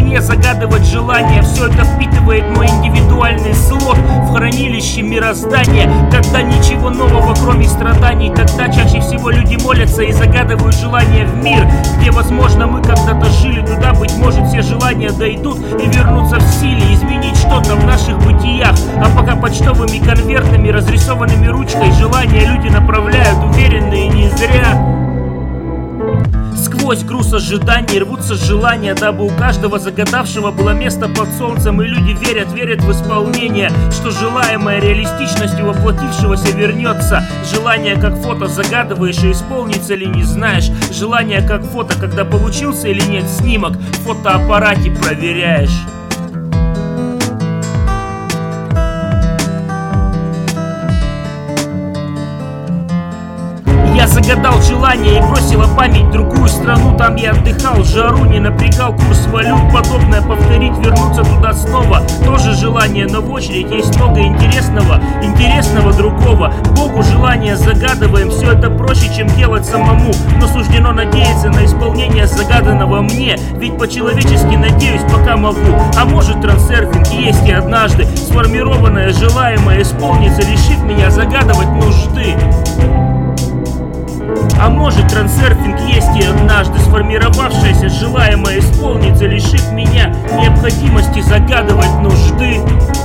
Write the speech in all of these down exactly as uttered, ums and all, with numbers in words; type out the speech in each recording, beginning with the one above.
мне загадывать желания. Все это впитывает мой индивидуальный слот в хранилище мироздания. Когда ничего нового, кроме страданий, тогда чаще всего люди молятся и загадывают желания в мир, где, возможно, мы когда-то жили. Туда, быть может, все желания дойдут и вернутся в силе, изменить что-то в наших бытиях. А пока почтовыми конвертами, разрисованными ручкой, желания люди направляют, уверенные не зря. Сквозь груз ожиданий рвутся желания, дабы у каждого загадавшего было место под солнцем. И люди верят, верят в исполнение, что желаемое реалистичностью воплотившегося вернется. Желание как фото загадываешь, и исполнится ли не знаешь. Желание как фото, когда получился или нет снимок, в фотоаппарате проверяешь. Я загадал желание и бросила память в другую страну. Там я отдыхал, жару не напрягал, курс валют. Подобное повторить, вернуться туда снова. Тоже желание, но в очередь есть много интересного, интересного другого. Богу желание загадываем, все это проще, чем делать самому. Но суждено надеяться на исполнение загаданного мне. Ведь по-человечески надеюсь, пока могу. А может, трансерфинг и есть и однажды сформированное желаемое исполнится, лишив меня загадывать нужды. А может, трансерфинг есть и однажды сформировавшееся желаемое исполнится, лишив меня необходимости загадывать нужды.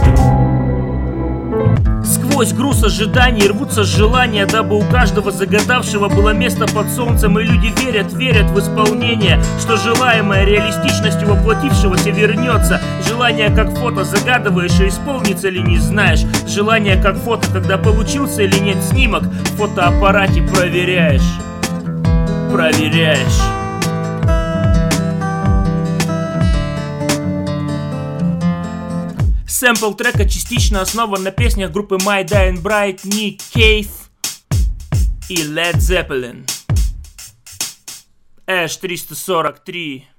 Сквозь груз ожиданий рвутся желания, дабы у каждого загадавшего было место под солнцем. И люди верят, верят в исполнение, что желаемое реалистичностью воплотившегося вернется. Желание как фото загадываешь, и исполнится ли не знаешь. Желание как фото, когда получился или нет снимок, в фотоаппарате проверяешь. Проверяешь. Сэмпл трека частично основан на песнях группы My Dying Bride, Nick Cave и Led Zeppelin. Эш триста сорок три.